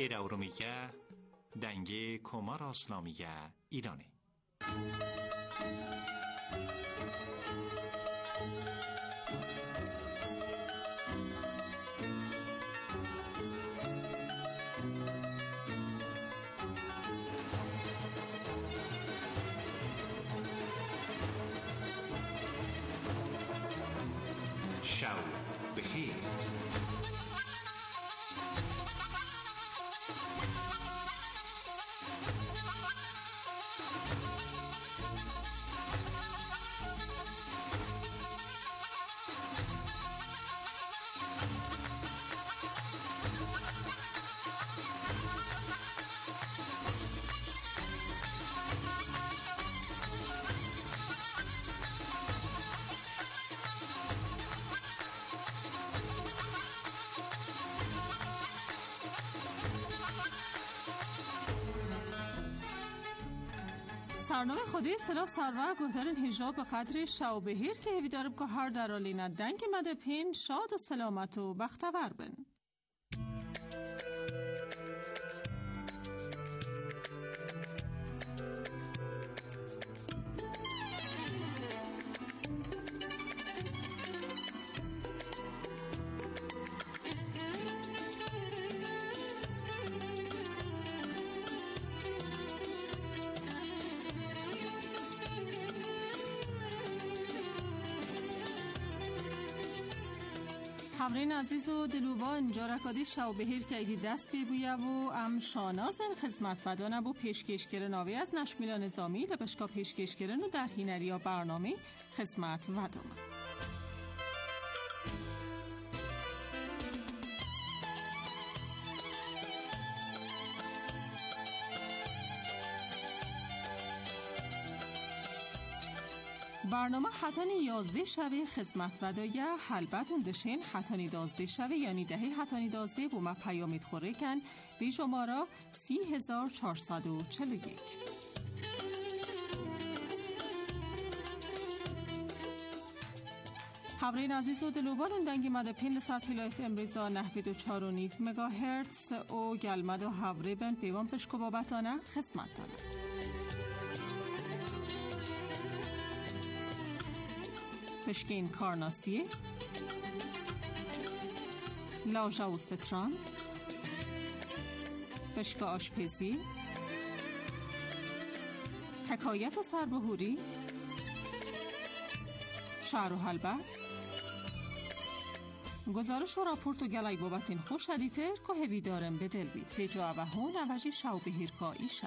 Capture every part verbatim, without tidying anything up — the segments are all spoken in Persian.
ایره ارومیگه دنگه کمار اسلامیگه ایرانه. شو بهیر سرنامه خودی سلاح سروه گهدارن هجاب به قدر شو بهیر که هیوی دارب که هر در آلینه دنگ مده پین شاد و سلامت و بختور بن. همرین عزیز و دلوان جارکادی شو بهیر که اگه دست بیبویه و ام شانازن خدمت بدانه و پیشکشگر ناوی از نشمیلا نظامی لبشکا پیشکشگرن و در هینریا برنامه خدمت بدانه. برنامه حتانی یازده شوی خدمت بدایه حلبتون دشین حتانی دازده شوی یعنی دهی حتانی دازده بو ما پیامید خوره کن بی شمارا سی هزار چهارصد و چل و یک. حبرین عزیز و دلوبالون دنگی مده پین لسر پلایف امریزا نهوید و چار و نیف مگا هرتز او گلمد و حبری بن پیوان پشکو بابتانه خدمت داره. پشکین کارناسیه لاژا و ستران پشکا آشپزی حکایت و سربهوری شعر و حلبست گزارش و راپورت و گلای بابتین خوش هدیتر که هوی دارم به دل بید به جا و هون اوجی شو بهیر که ایشب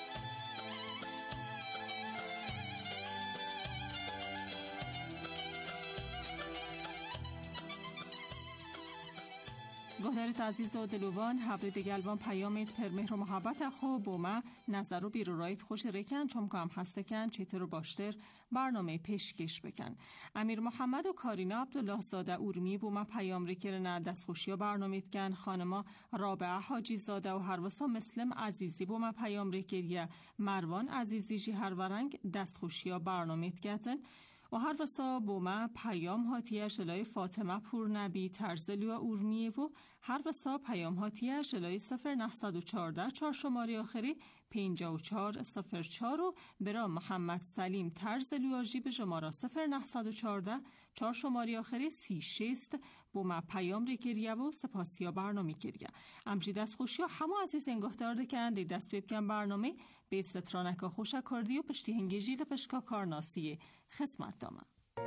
گهدارت عزیز و دلوان حبر دگلوان پیامید پر مهر و محبت خوب با ما نظر و بیرو رایت خوش رکن چون که هم هسته کن چیتر و باشتر برنامه پیشکش بکن. امیر محمد و کارینا عبدالله زاده اورمی با ما پیام ریکرن دست خوشی و برنامه کن. خانما رابعه حاجی زاده و هروسا مسلم عزیزی با ما پیام ریکریه مروان عزیزی جی هر ورنگ دست خوشی و برنامه کن. و هر وسا بوما پیام هاتیه شلای فاطمه پور نبی ترزلو و اورمیه و هر وسا پیام هاتیه شلای صفر نهصد و چارده چار شماری آخری پینجا و چار صفر چار و برا محمد سلیم ترزلو و جیب شمارا صفر نهصد و چارده چار شماری آخری سی شیست بوما پیام ریکریه و سپاسیا برنامه کریه. امجی دست خوشی و همه عزیز انگهدار دکن دی دست بیبکن برنامه به سترانکا خوشه کردی و پشتی هنگیجی لپشکا کارناسیه خدمت دامه.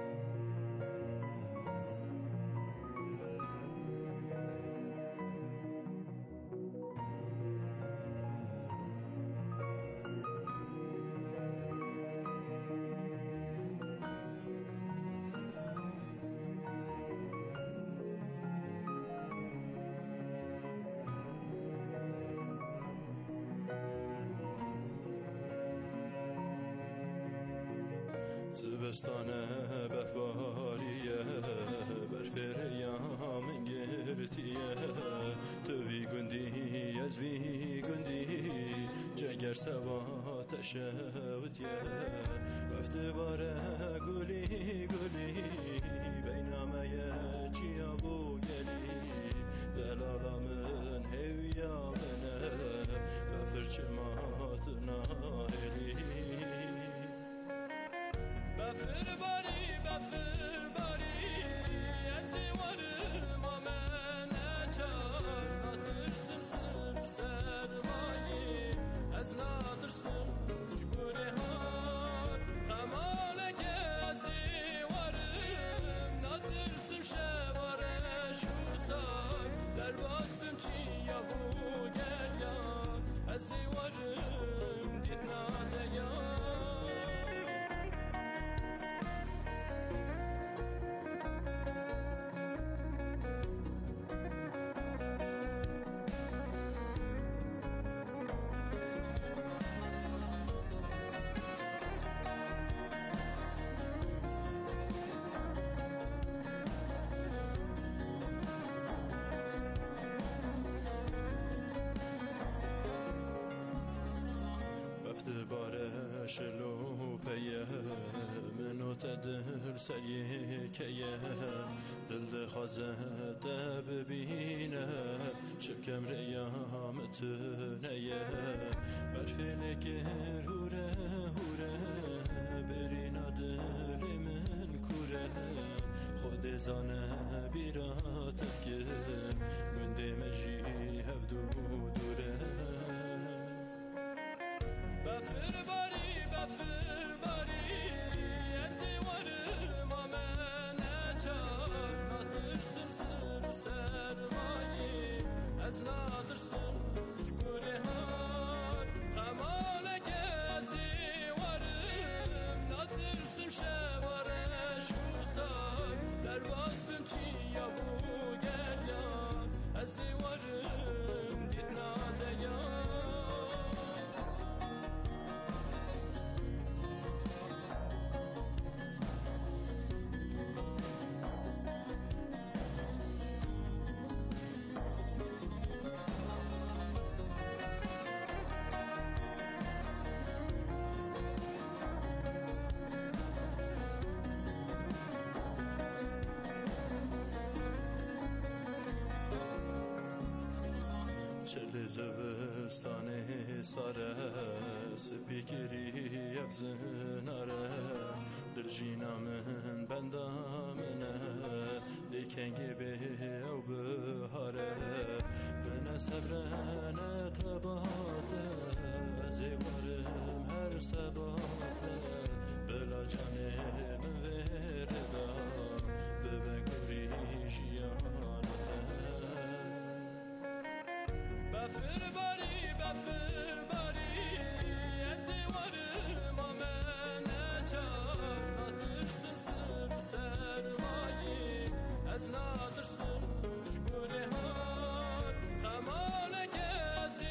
زبستانه بفباریه برفر یامن گرتیه توی گندی از وی گندی جگر سوا تشوتیه وقت باره گلی گلی بینامه چیا بو گلی دلالا من هویا منه پرچمات ناهلی بفر باری بفر باری از وارم آمن اچار ناترسم سر سرمایی از ناترسم جبوره ها خمالک از وارم ناترسم شوارش وصار در باستم چی یا بو گریان از وارم دید نادیان شلو پیه منو تدر سریه کیه دل خوازه ده ببینه شکم ریامت نیه برفیل که هوره هوره برینا دل من کوره خود زانه بیرات که گنده مجی هفدو دوره بفر باری بفر باری از وارم آمن اچار ناترسم سر سرمایی از ناترسم جبوره ها خمالک از وارم ناترسم شوارش وصار در باستم چی یا بو گریان از وارم دید نادیان چل زوستانه ساره سپیکری افزناره در جینا من بندامنه لیکنگی به او بهاره من صبرانه تباته از وارم هر سباته بلا جانم وردا ببگوری جیانته بفر باری بفر باری از وارم آمن اچار ناترسم سر سرمایی از ناترسم جبوره ها خمالک از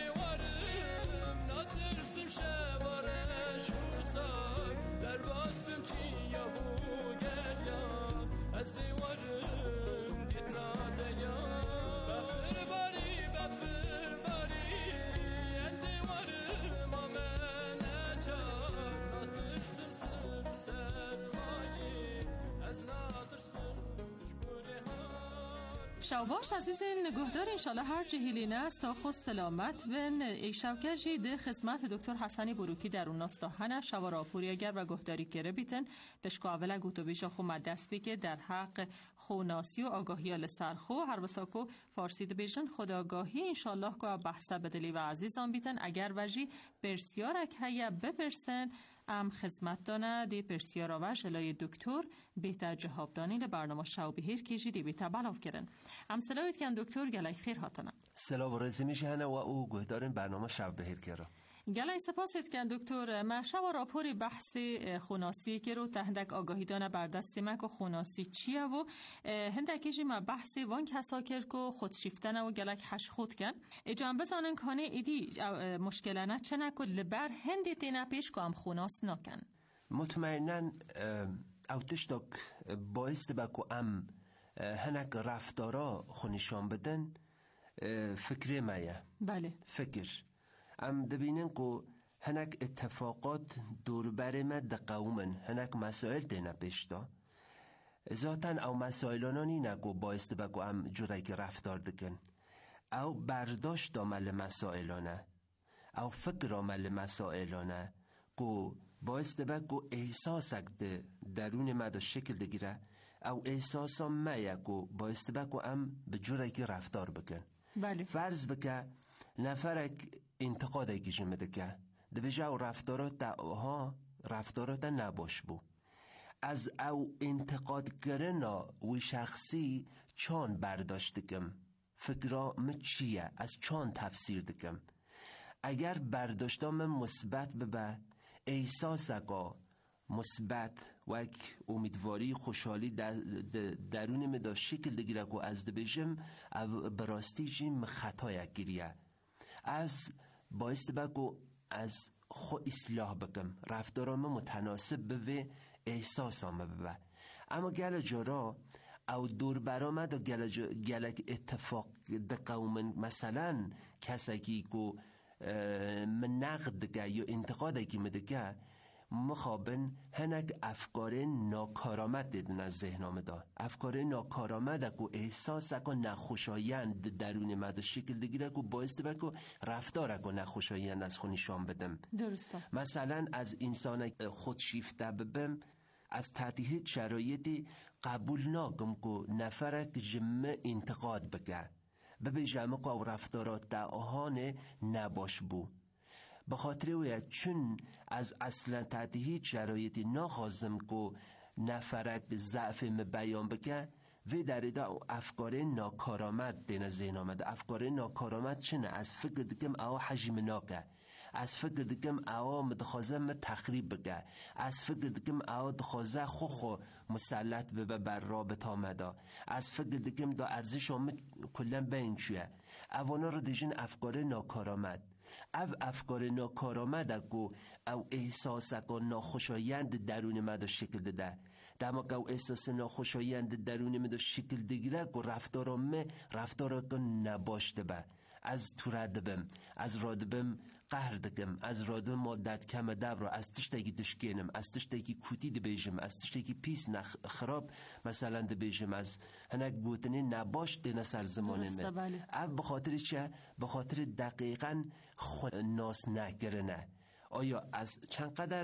وارم ناترسم شوارش وصار در باستم چی یا بو گریان از وارم دید نادیان بفر باری بفر باری از وارم آمن اچار ناترسم سر سرمایی از ناترسم جبوره ها شوباش عزیز نگهدار انشالله هر جهیلینه ساخ و سلامت بن ای شوکشی ده خدمت دکتر حسنی بروکی در اون ناستاهنه شوارا پوریاگر و گهداری کره بیتن بشکو اولا گوتو بیشا خو مدست بی که در حق خوناسی و آگاهی آل سرخو هر بساکو فارسی ده بیشن خود آگاهی انشالله که بحثه بدلی و عزیزان بیتن اگر وجی برسیار اکهیه بپرسن ام خدمت دانه دی پرسیارا و جلای دکتر بیتا جواب دانی لبرنامه شو بهیر کیجی دی بیتا بلاف کرن ام سلاوید کن دکتر گلای خیر هاتنه سلام و رزی میشه هنه و او گوهدارن برنامه شو بهیر کرا گلای سپاسید کن دکتر مشه و راپوری بحث خوناسی که رو تهندک آگاهی دانه بردستی مک و خوناسی چیه و هندکیجی ما بحث وان کسا کرد که خودشیفتنه و گلک هش خود کن اجام بزانن کانه ایدی مشکلانه چه نکن لبر هندی تینا پیش که هم خوناس نکن مطمئنن اوتش داک باعث بکو ام هنک رفتارا خونشان بدن فکری مایه بله فکر ام دبینن که هنک اتفاقات دور برمه دقومن هنک مسائل دینا پیشتا ذاتن او مسائلانانی نگو باعث بگو ام جوری که رفتار دکن او برداشت دامل مسائلانه او فکر عمل مسائلانه گو باعث دبه گو احساسک ده درون ما دا شکل دگیره او احساسا مایه گو باعث دبه گو ام به جوره که رفتار بکن. بله. فرض بکه نفرک انتقاد اگه جمده که ده بجا رفتارات ده ها رفتارات نباش بو از او انتقاد کرنا و شخصی چان برداشت دکم فکرا من چیه از چان تفسیر دکم اگر برداشتا من مثبت ببه احساس اگا مثبت و یک امیدواری خوشحالی در درون من دا شکل دگیره که از ده بجم براستی جیم خطا یک گیریه از باعث بگو از خو اصلاح بکم رفتارام متناسب بوه احساسام ببه. اما گل جارا او دور برامد و گل, جا گل اتفاق ده قومن مثلا کسکی که من نقد دگه یا انتقاد که مدگه مخابن هنک افکار ناکارآمد دیدن از ذهنام دا افکار ناکارآمد که احساس که نخوشایند درون مد شکل دگیره که باعث ده که رفتار که نخوشایند از خود نشان بدم. درسته. مثلا از انسان خودشیفته ببم از تحت شرایطی قبول ناگم که نفرک جمع انتقاد بگه به جمع که رفتارات در آهان نباش بو به خاطر اوید چون از اصلا تحت هیچ شرایطی نخواستم که نفرک ضعف م بیان بکن و در ایده افکار ناکارآمد دین ذهن آمده. افکار ناکارآمد چنه؟ از فکر دکم او حجم ناکه، از فکر دکم او مدخوازم تخریب بگه، از فکر دکم او دخوازه خو خو مسلط ببه بر رابط آمده، از فکر دکم دا ارزش آمد کلن بین چویه. اوانا رو دیجن افکار ناکارآمد. او افکار ناکارآمد اگو او احساس اگو ناخوشایند درون مده شکل داده. دما که او احساس ناخوشایند درون مده شکل دگیره اگو رفتارامه رفتار اگو نباشته به. از تو ردبم، از رادبم قهر دکم، از رادبم مادت کم دو را از تشتگی دشکینم، از تشتگی کوتی دی بیجم، از تشتگی پیس نخ خراب مثلا دی بیجم، از هنک بوتنی نباش دی نسر زمانه من. او بخاطر چه؟ بخاطر دقیقا خود ناس نگرنه. آیا از چند قدر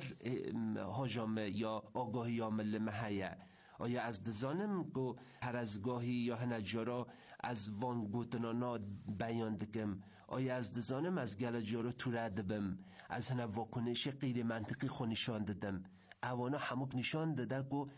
حاجام یا آگاهی عامل محیه؟ آیا از دزانم که هر از گاهی یا هنجارا از وان گوتنانا بیان دکم؟ آیا از دزانم از گل جارا تو رد بم؟ از هنه واکنش غیر منطقی خو نشان دادم؟ اوانا هموک نشان داده که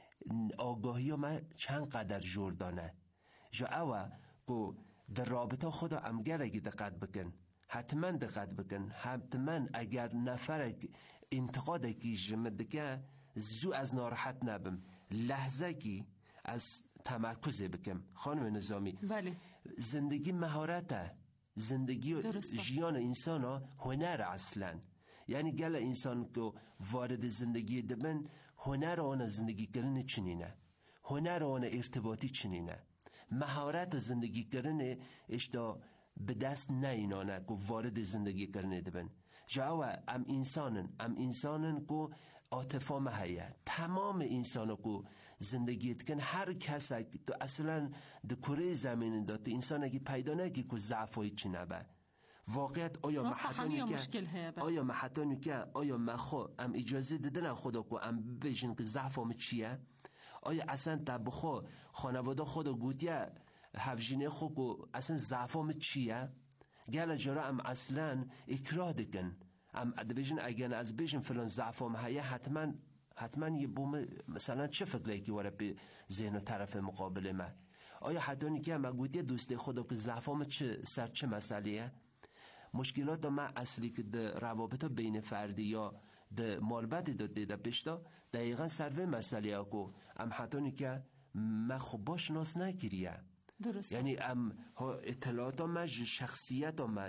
آگاهی ها من چند قدر جوردانه جا اوه که در رابطه خدا امگر اگه دقت بکن، حتما دقت بکن، حتما اگر نفر انتقاد اگه جمد که زو از ناراحت نبم، لحظه کی از تمرکز بکم. خانم نظامی بله. زندگی مهارته، زندگی جیان انسان ها هنر اصلا. یعنی گل انسان که وارد زندگی دبن هنر آن زندگی کردن چنینه، هنر آن ارتباطی چنینه، مهارت زندگی کردن اشتا به دست نه اینانه که وارد زندگی کردن دبن. جاوه ام انسانن ام انسانن که عاطفه مهیه. تمام انسانو که زندگیت کن هر کس تو اصلا دو کره زمین داد انسان اگه پیدا نگی که ضعفایی چی نبه واقعیت. آیا محتانی که آیا محتانی که آیا مخو ام اجازه دادن خدا که ام بجن که ضعفام چیه؟ آیا اصلا تبخو خانواده خدا گوتیه هفجینه خو که اصلا ضعفام چیه؟ گل جارا ام اصلا اکراه دکن ام ادبیجن اگر از بیجن فلان ضعفام هیه حتما حتما یه بوم مثلا چه فکری که واره به ذهن و طرف مقابل من؟ آیا حتی که من گویی دوست خدا که ضعفام چه سر چه مسئله‌ایه؟ مشکلات ما اصلی که در روابط بین فردی یا در مالبت داد دیده بشتا دقیقا سر مسئله ها که ام حتی که من خوب باش ناس نگیریه. درست. یعنی ام اطلاعات ما شخصیت ما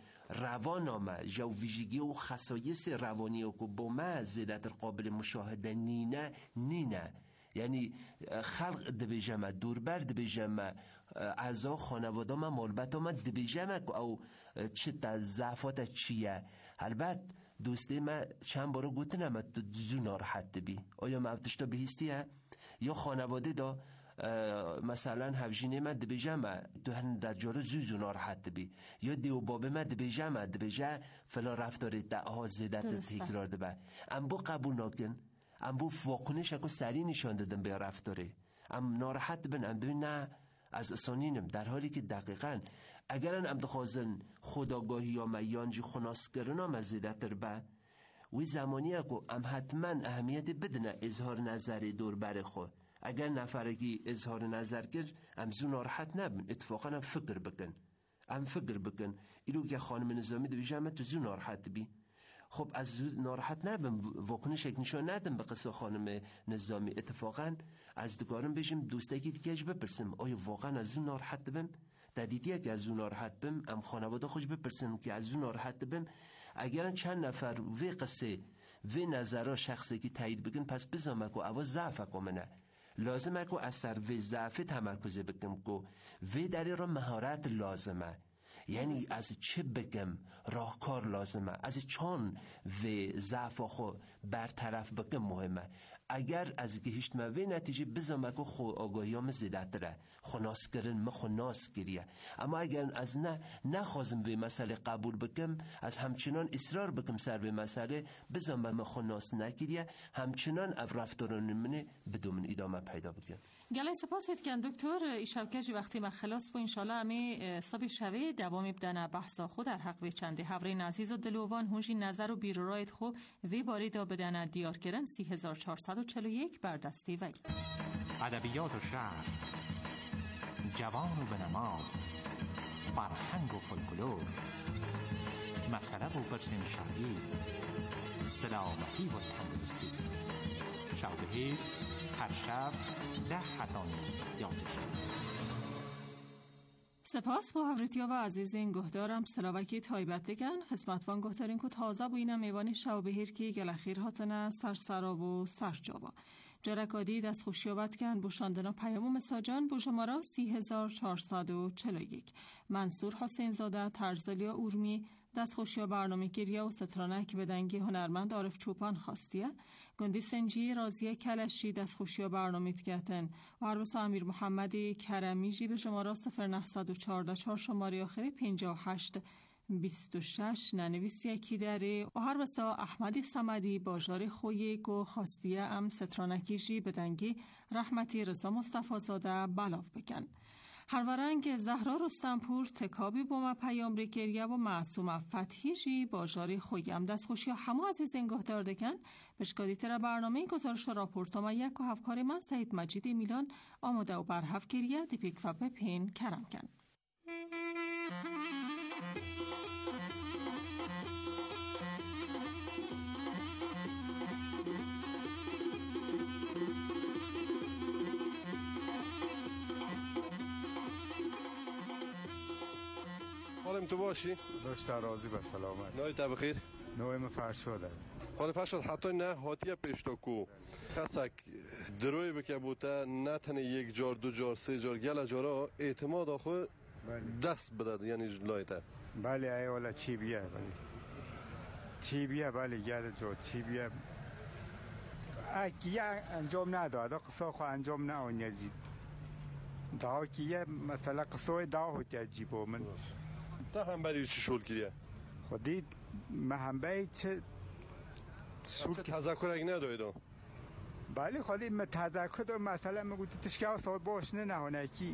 روان ما جو ویژگی و خصایص روانی و که با ما زیادت قابل مشاهده نینه نینه. یعنی خلق دبیجمه دوربر دبیجمه اعضا خانواده ما مالبت ما دبیجمه که او چه ضعفات چیه. البته دوستی ما چند بارو گوتنم تو دو ناراحت بی. آیا ما ابتشتا بهیستیه؟ یا خانواده دا مثلا هفجینه من دبیجم تو هن در جارو زوزو ناراحت بی یا دیو بابه من دبیجم دبیجه فلا رفتار دعا زدت تکرار دبه ام بو قبول نکن ام بو واکنش اکو سری نشان دادم به رفتاره ام ناراحت بن ام دوی نه از اسانینم، در حالی که دقیقاً اگرن ام دخوازن خداگاهی یا میانجی خناس کرنا مزیدتر به وی زمانی اکو ام حتما اهمیت بدنه اظهار نظر دور بر خود. اگر نفرگی اظهار نظر کرد ام زو ناراحت نبن، اتفاقا ام فکر بکن ام فکر بکن ایلو که خانم نظامی دو بیشه همه تو زو ناراحت بی. خب از زو ناراحت نبن، واکنش یک نشان ندم به قصه خانم نظامی. اتفاقا از دکارم بشیم دوستگی دیگهش بپرسم آیا واقعا از زو ناراحت بم؟ دادیدیه که از زو ناراحت بم ام خانواده خوش بپرسم که از زو ناراحت بم. اگر چند نفر وی قصه وی نظرها شخصی که تایید بگن پس بزامه که اوا ضعف اکامنه لازمه که اثر وی ضعف تمرکز بگم که وی داری را مهارت لازمه، یعنی از چه بگم راهکار لازمه، از چون وی ضعف خو برطرف بگم مهمه. اگر از که هیچ موی نتیجه بزامه که خو آگاهی هم زیدتره خناس کرن مخناس کریه. اما اگر از نه نخوازم به مسئله قبول بکم از همچنان اصرار بکم سر به مسئله بزامه مخناس نکریه همچنان او رفتاران منه بدون ادامه پیدا بکن. گله سپاسید که دکتر ایشبکجی وقتی من خلاص با انشالله امی صبح شوه دوام بدن بحثا خود در حق به چنده حورین عزیز و دلوان هونجی نظر و بیرورایت خو وی باری دا بدن دیار کرن سی هزار چهارصد و چهل و یک بردستی وی ادبیات و شعر، جوان و بنماد، فرهنگ و فولکلور، مسئله و برسیم شهری، سلامتی و تندرستی. شب هر شب ده حتانی یازده شب. سپاس با حضرتیا و عزیز این گهدارم سلاوکی تایبت دگن خدمتوان گهدارین که تازه بوینم میوانی شب بهیر که گلخیر هاتنه سرسرا و سرجاوا جرکادی دست خوشیابت کن بوشاندنا پیام و مساجان بو شمارا سی هزار چهارصد و چهل و یک. منصور حسین زاده ترزلیا اورمی دست خوشیا برنامه گیریا و سترانک بدنگی هنرمند عارف چوپان خواستیه. گندی سنجی رازیه کلشی دست خوشیا برنامه تگتن و عربس امیر محمدی کرمیجی به شمارا صفر نهصد و چهارده چهار شماره آخری پنجاه و هشت بیست و شش ننویسی یکی داره و هر وسا احمدی سمدی باجار خویی گو خواستیه ام سترانکیشی بدنگی رحمتی رضا مصطفی زاده بلاف بکن. هر ورنگ زهرا رستمپور تکابی با ما پیام ریکریا و معصوم فتحیشی باجاری خویم دست خوشی همه عزیز انگاه داردکن بشکادی تر برنامه گزارش و راپورت ما یک و هفکار من سعید مجید میلان آماده و برهف گریه دیپیک و بپین کرم کن. حالم تو باشی؟ داشت راضی به سلامت. نوی تا بخیر؟ نوی فرشاد. خانه فرشاد حتی نه هاتیه پیشتا کو کسک دروی بکه بوده نه تنه یک جار دو جار سه جار گل جارا اعتماد آخو دست بدد یعنی لایته. بله ای والا چی بیه بله چی بیه بله گل جار چی بیه اکیه انجام نداده قصه خو انجام نه جیب دا کیه مثلا قصه دا هوتی عجیبو من تا هم بری چی شول کریه؟ خودی مهمبه چه شول که تذکر اگه ندایده؟ بله خودی من تذکر دارم مثلا من گوتی تشکیه صاحب باش نه هونه کی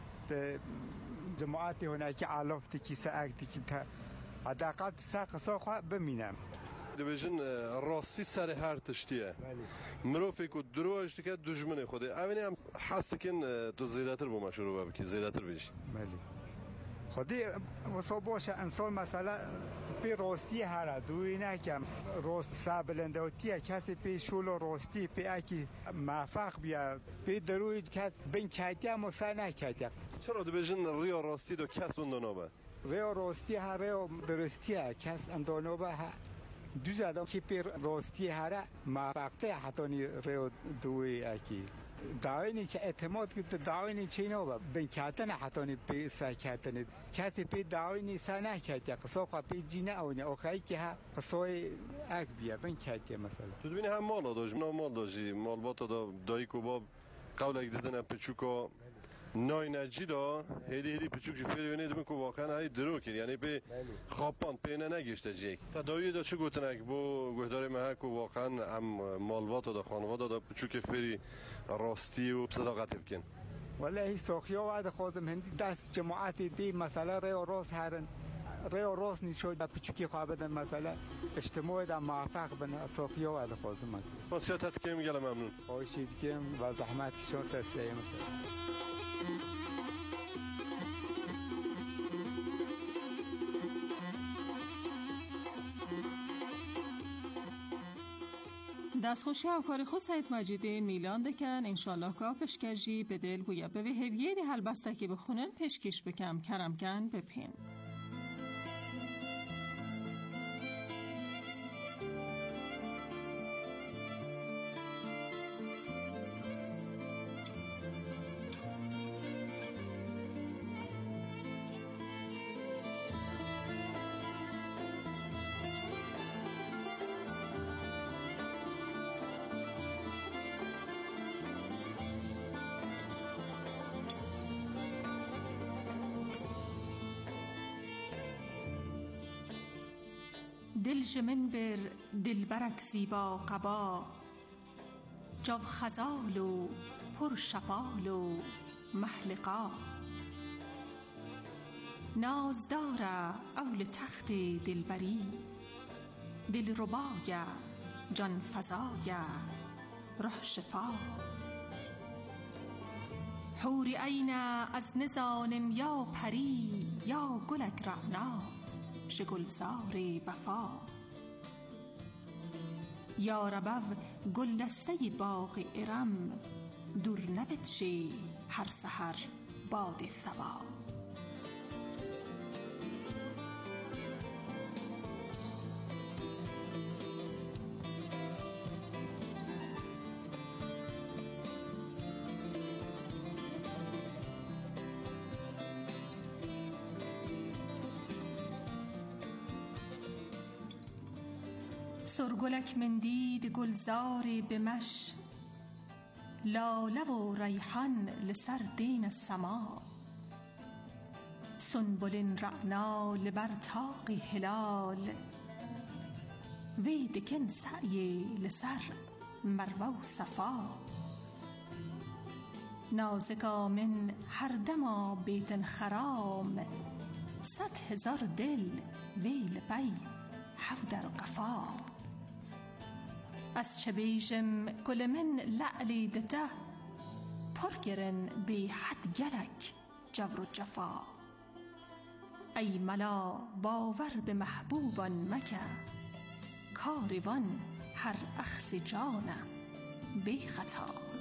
جماعتی هونه کی علافتی کی سعکتی کی تا حداقل سر قصه خواه بمینم دویژن راستی سر هر تشتیه مروفی که دروش دیگه دشمن خوده اولی هم حست کن تو زیادتر با ما شروع بکی زیادتر بیش بله خودی واسه باشه انسان مثلا پی راستی هر دوی نکم راست سابلنده و تیه کسی پی شول راستی پی اکی موفق بیا پی دروی کس بین کتی هم سر نکتی چرا دویژن ریا راستی دو کس اون دانابه ریا راستی هر ریا درستیه کس اندانابه دو زدم که پی راستی هر موفقته حتی ریا دوی اکی داوینی که اعتماد کرد داوینی چی نبود بین کاتن حتی پی سر کاتن کسی پی داوینی سر نکاتی قصه خو پی جینه اونی آخری که ها قصه اک بیا بین کاتی مثلا تو ببینی هم مال داشت نه مال داشتی مال با تا دایی کوباب قول اگه دیدن پچوکا نای نجیدا هیدی هیدی پچوک جفری ونید من که واقعا های درو کرد یعنی به خوابان پینه نگیشته جیک تداوی دا چه گوتنک بو گهدار مه که واقعا هم مالوات دا خانواده دا پچوک فری راستی و صداقت بکن والله سوخیا وعد خودم هندی دست جماعت دی مسئله ری و راست هرن ری و راست نیشود پچوکی خوابدن مسئله اجتماعی دا موفق بنا سوخیا وعد خودم سپاسیاتت کم گله ممنون خوشید کم و زحمت شون سسیه مثلا دستخوشی همکاری خود سید مجیدی میلان دکن انشالله که پشکجی به دل بویا به هویه دی هلبسته که بخونن پشکش بکم کرم کن بپین دل جمن بر دل برک زیبا قبا جو خزال و پر شپال و محلقا نازدار اول تخت دلبری دل ربای جان فزای روح شفا حور عین از نزانم یا پری یا گلک رعنا شگلزار وفا یا ربو گل دسته باغ ارم دور نبتشی هر سحر باد صبا سرگلک مندید گلزاری بمش لاله و ریحان لسر دین السما سنبل رعنا لبر تاق هلال ویدکن سعی لسر مروه و صفا نازکا من هر دما بیتن خرام صد هزار دل ویل بی حودر قفا از چه بیشم کل من لعلی دته پرگرن بی حد گلک جور و جفا ای ملا باور به محبوبان مکه کاروان هر اخس جانه بی خطا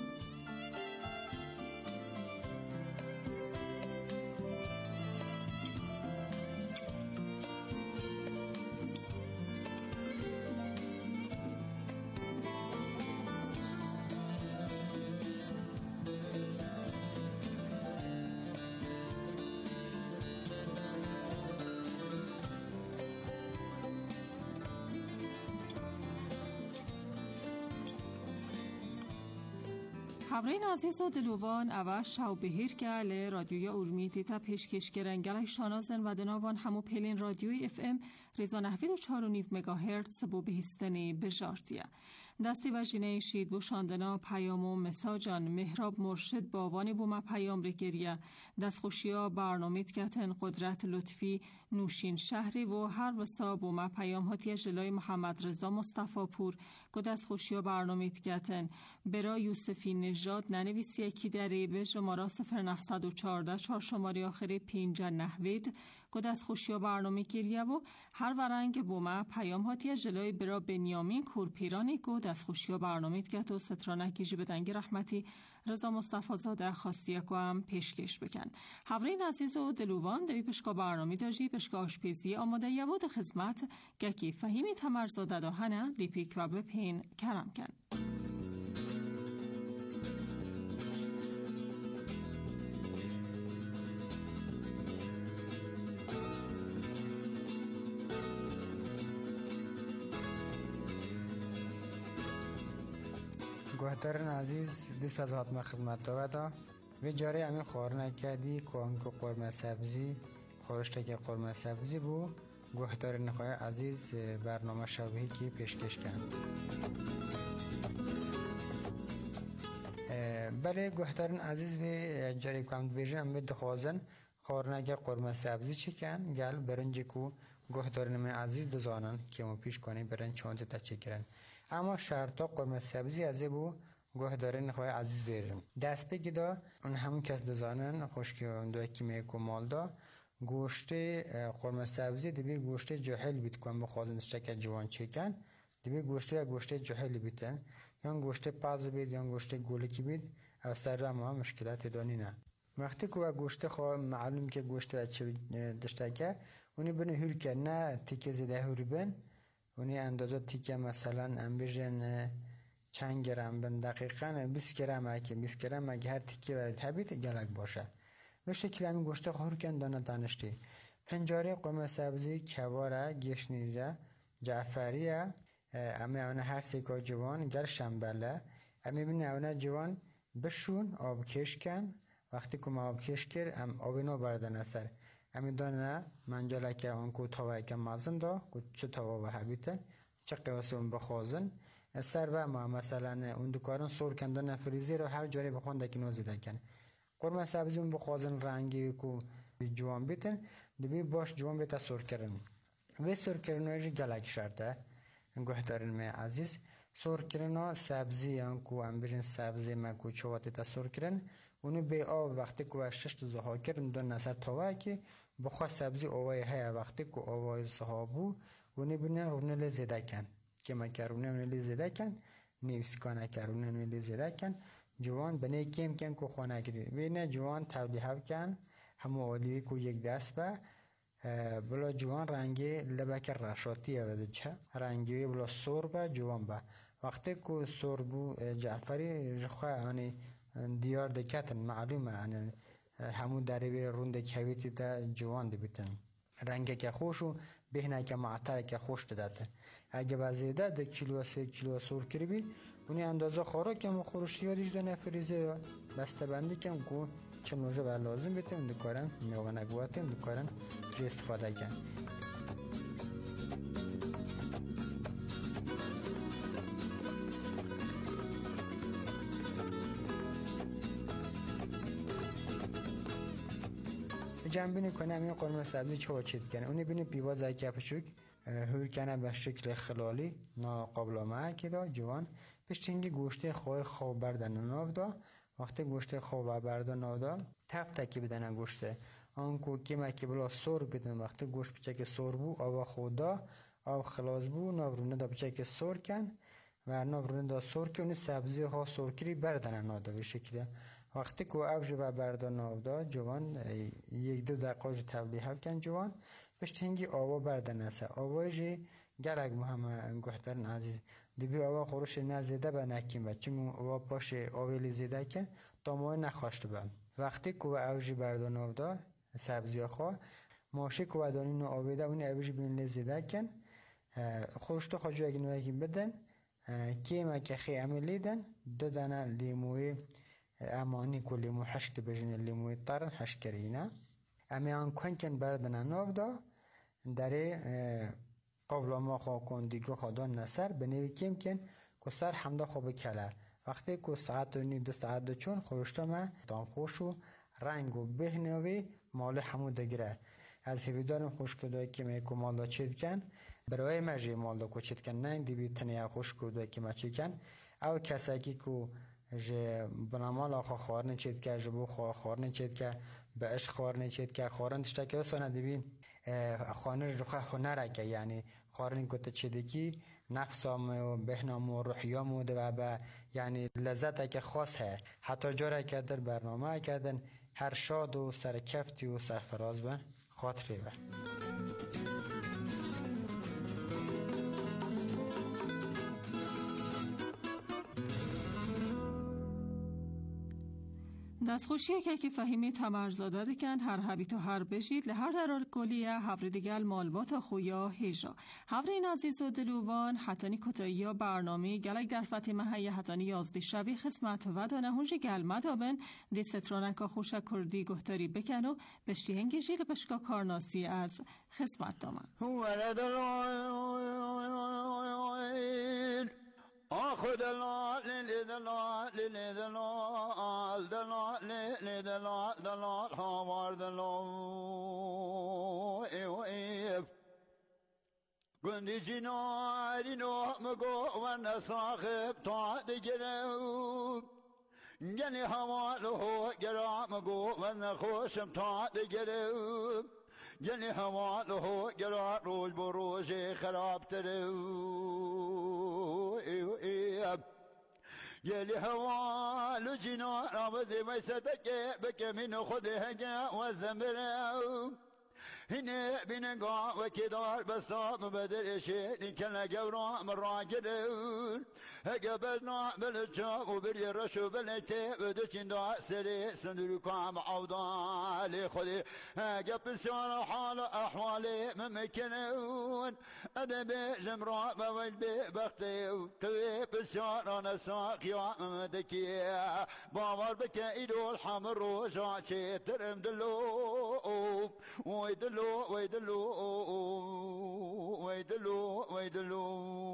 همراهین عزیز و دلوان اول شو بهیر که ل رادیوی اورمیتی تا پیشکش کرنگل شانازن و دناوان همو پیلین رادیوی اف ام ریزا نهوید و چار و نیو مگاهرتز بو بهستنی بجارتیه دستی و جینه شید بو شاندنا پیام و مساجان مهراب مرشد باوانی بو ما پیام رگریه دستخوشیا برنامهت کتن قدرت لطفی نوشین شهری و هر وسا بو ما پیام هاتی جلای محمد رضا مصطفی پور که دستخوشیا برنامهت کتن برای یوسفی نژاد ننویسی یکی دری به شماره صفر نهصد و چهارده چهار شماره آخری پینجا نهوید که دستخوشیا برنامه گریه و هر ورنگ بو ما پیام هاتی جلای برا بنیامین کورپیرانی که دستخوشیا برنامهت کت و سترانکی جی بدنگی رحمتی رضا مصطفی زاده خاصیه که هم پیشکش بکن حورین عزیز و دلوان دوی پشکا برنامه داجی پشکا آشپیزی آماده یواد خدمت گکی فهیمی تمرزاده داهنه دیپیک و بپین کرم کن گوهدارن عزیز دیس از حتما خدمت داده و جاری همین خور نکردی که که قرمه سبزی خورشته که قرمه سبزی بو گوهدارن خواه عزیز برنامه شبهی که پیشکش کرد. بله گوهدارن عزیز و جاری کامد بیشن به دخوازن خورنگه قرمه سبزی چی کن گل برنجی کو گوهدارن من عزیز دزانن که ما پیش کنیم برنج چونده تا چی کرن. اما شرطا قرمه سبزی از بو گوهدارن خواه عزیز بیرم دست بگی دا اون همون کس دزانن خوش که اون دو کیمه کمال دا گوشت قرمه سبزی دبی گوشت جهل بیت کن بخوازن شکر جوان چیکن دبی گوشت یا گوشت جهل بیتن یا گوشت پاز بید یا گوشت گولکی بید او سر ما مشکلات دانی نه وقتی که گوشت خواه معلوم که گوشت اچه داشته که اونی بینه هور که نه تیکه زده هور بین اونی اندازه تیکه مثلا ام بیشن چند گرم بین دقیقا بیست گرم اگه بیست گرم اگه هر تیکه باید حبیت گلک باشه به شکل همین گوشت خواه هور کن دانه دانشتی پنجاره قرمه سبزی کواره گشنیجه جعفریه اما اونه هر سیکا جوان گل شنبله اما بینه اونه جوان بشون آب کش کن وقتی که ما آب کش کرد ام آبی نو بردن اثر امی دانه منجله که اون کو تاوه که مازن دا که چه تاوه به حبیته چه قیاسی اون بخوازن سر و ما مثلا اون دکارن سور کندن فریزی رو هر جاری بخونده که نوزیده کن قرمه سبزی اون بخوازن رنگی که جوان بیتن دبی باش جوان بیتا سور کرن و سور کرنویش گلک شرده گوهدارن می عزیز سور کرنا سبزی هم که هم بیشن سبزی ما که چواتی تا سور کرن اونو به آب وقتی که ششت زها کرن دون نصر تاوه که بخواه سبزی آوای های وقتی که آوای زها بو اونو بینه رونه لزیده کن که ما که رونه لزیده کن نیوز کنه که رونه لزیده کن جوان بنه کم کم که خانه گیری بینه جوان تولیه کن همو آلیوی که یک دست با بلا جوان رنگی لبک رشاتی اوده چه رنگی بلا سور با جوان با وقتی که سور بو جعفری جخواه هانی دیار دکتن معلومه هانی همون دریوی رونده کویتی دا جوان دی بیتن رنگی که خوشو بهنه که معطره که خوش داده اگه وزیده ده کیلو سه کیلو سور کری بی اونی اندازه خورا که ما خورشی یادیش دانه فریزه بسته بندی که اون چه نوجه بر لازم بیته اون دکارن میوه نگواته اون دکارن جه استفاده کن جنبینی کنه همین قرمه سبزی چه چید کنه اونی بینی پیواز اگه پچوک هور کنه به شکل خلالی نا قابل آمه که دا جوان پیش چنگی گوشته خواه خواه بردن ناف دا وقتی گوشته خواه بردن ناف دا تف تکی بدن گوشته آنکو کمه که بلا سور بدن وقتی گوشت بچه که سور بو آوا خودا آو خلاص بو ناورونه دا بچه که سور کن و ناورونه دا سور که اونی سبزی خواه سور کری بردن ناف دا به شکله وقتی که اوج و بردن ناف دا جوان یک دو دقیقه تبلیه کن جوان بهش تنگی آوا بردن است آوایجی گرگ مهم گوهدارن عزیز دیبی آوا خورش نزیده به نکیم و چون آوا پاش آویلی زیده که تاموی نخواشت بم وقتی که اوجی بردن ناف دا سبزی خواه ماشی که دانی نو آویده اون اوجی بین زیده کن خورش تو خواجو اگه نوی بدن کیمه که خی عملی دن دو دانه لیموی امانی که لیمو حشک بجن لیموی ترن حشک کرینه امی آن کنکن بردن ناف دا داره قبل ما خواه کن دیگه خدا نصر بنوی کم کن که سر حمده خواب کله وقتی که ساعت و نی دو ساعت دو چون خوشتا ما دام خوشو رنگ و بهنوی مال همو دگره از هیویدارم خوش کدوی که می که مال دا چید کن برای مجی مال دا که چید کن نه دیبی تنیا خوش کدوی که ما چید کن او کسایی که جه بنامال آخوا خوارن چید که جبو خوارن چید که به عشق خوارن چید که خوارن تشتا که وسانه دیبین خوانر رخه هنره که یعنی خوارن کتا چیده کی نفسام و بهنام و روحیام و دو با یعنی لذت که خاص ہے حتی جاره که در برنامه کردن هر شاد و سرکفتی و سرفراز به خاطره به دستخوشیه که که فهمی تمرزاده دکن هر حبیت و هر بشید لهر درار گلیه هفر دیگل مالبات خویا هیجا هفر این عزیز و دلوان حتانی کتایی ها برنامه گلک در فتیمه های حتانی یازده شبی خسمت و دانه هونج گل مدابن دی سترانکا خوشا کردی گهتاری بکن و بشتی هنگی جیل بشکا کارناسی از خسمت دامن آخد دلال دلال دلال دلال دلال دلال هوار دلال ایو گندی جناری نو مگو و نساخب تا دگرو گلی هوا لهو گرا مگو و نخوشم تا دگرو گلی هوا لهو گرا روز بروز خراب ترو يلي هوا لجنا رابزي ما يصدق بك من خدها والزمرة هنا بنقع وكدار بصاب بدر شيء كلا جورا مراجلون هجبنا بالجاب وبري الرشو بالتي بدشين دا سري سندركام عوضا خدي هجب سوار حال أحوالي ممكنون أدب زمرا بوالبي بختي كوي بسوار أنا ساقيا ممدكي باور بك إيدو الحمر وزاكي ترم دلو ويدلو ويدلو ويدلو ويدلو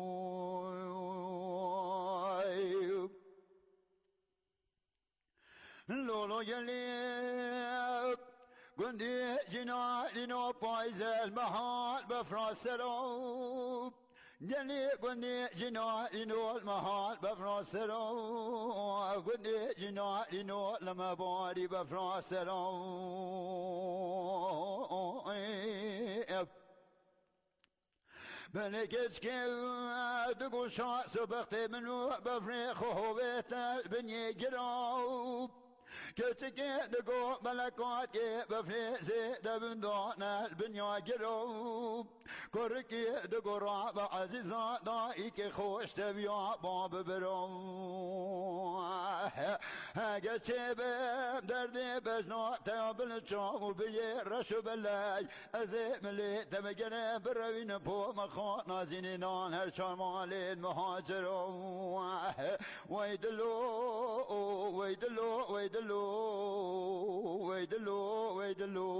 لولو يلي قندي جنا لنو بايز المحال بفراسرو جلي قندي جنا لنو المحال بفراسرو قندي جنا لنو لما باري بفراسرو بلكس كيد قشا سبقت منو بفريخ وهويت البني جراوب كتكي دقو ملكات بفريزي دبندون البنيا جروب كوركي دقو رعب عزيزا دايك خوش تبيا باب برو هاگه چه بم دردی بزنا تابل چامو بیه رشو بلای از ملی تمگنه بروین پو مخان نازین نان هر شمال مهاجر ویدلو ویدلو ویدلو ویدلو ویدلو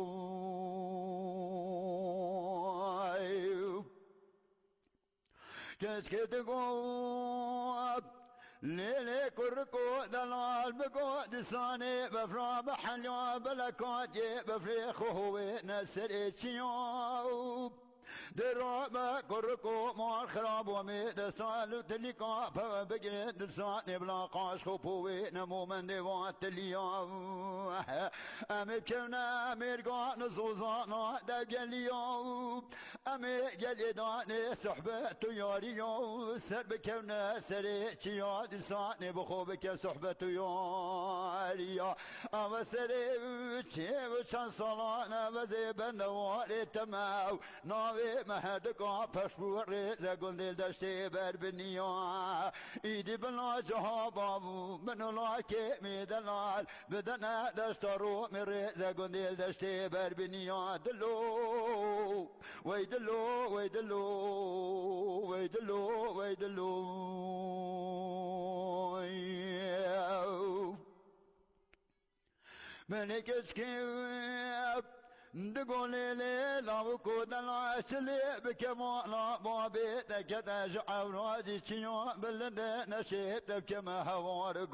کس که دگو ليلي كركو دلال بقو دساني بفرا بحليا بلكاتي بفريخ هو نسر اتشيوب درابة كركو مار خراب ومي دسال تلقا فبقري دساني بلا قاش خبوي نمو من ديوات تليا امي كونا ميرقا نزوزانا دقليا امي قلي داني صحبة تياريا سر بكونا سري چيا دساني بخوبك صحبة تياريا اما سري چي وشان صلانا وزي بندواري تماو ناوي مهدقا پشبور ريزا قندل دشتي بربنيا ايدي بلا جهابا من لاكي ميدلال بدنا دشترو من ريزا قندل دشتي بربنيا دلو ويدلو ويدلو ويدلو ويدلو منك اسكيب دقولي لي لو كود العسلي بكما بابي تكتا جعو رازي تشيو بلد نشيت بكما هوار